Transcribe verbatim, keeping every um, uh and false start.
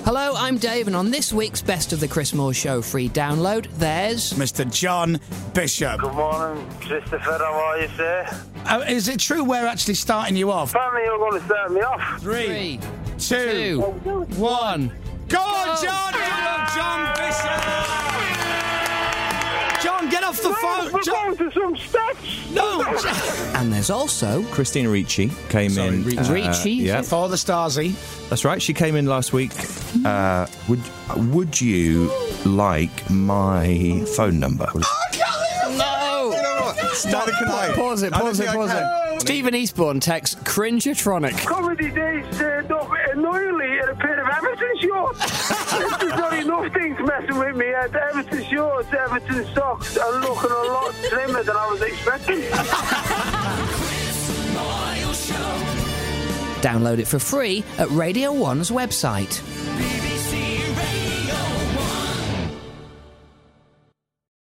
Hello, I'm Dave, and on this week's Best of the Chris Moore Show free download, there's... Mister John Bishop. Good morning, Christopher. How are you, sir? Uh, is it true we're actually starting you off? Apparently you're going to start me off. Three, Three, two, two, one. Go on, John! Go on, John Bishop! John, get off the phone! We're John. going to some steps. No! And there's also... Christina Ricci came Sorry, in. Ricci. Ricci? Yeah, For the Stasi. that's right. She came in last week. Uh, would Would you like my phone number? No! Start Pause it, pause it, pause it. Stephen Eastbourne texts Cringeatronic. Comedy Days turned up annoyingly in a pair of Everton shorts. There's not enough things messing with me. Uh, the Everton shorts, Everton socks are looking a lot slimmer than I was expecting. Download it for free at Radio one's website.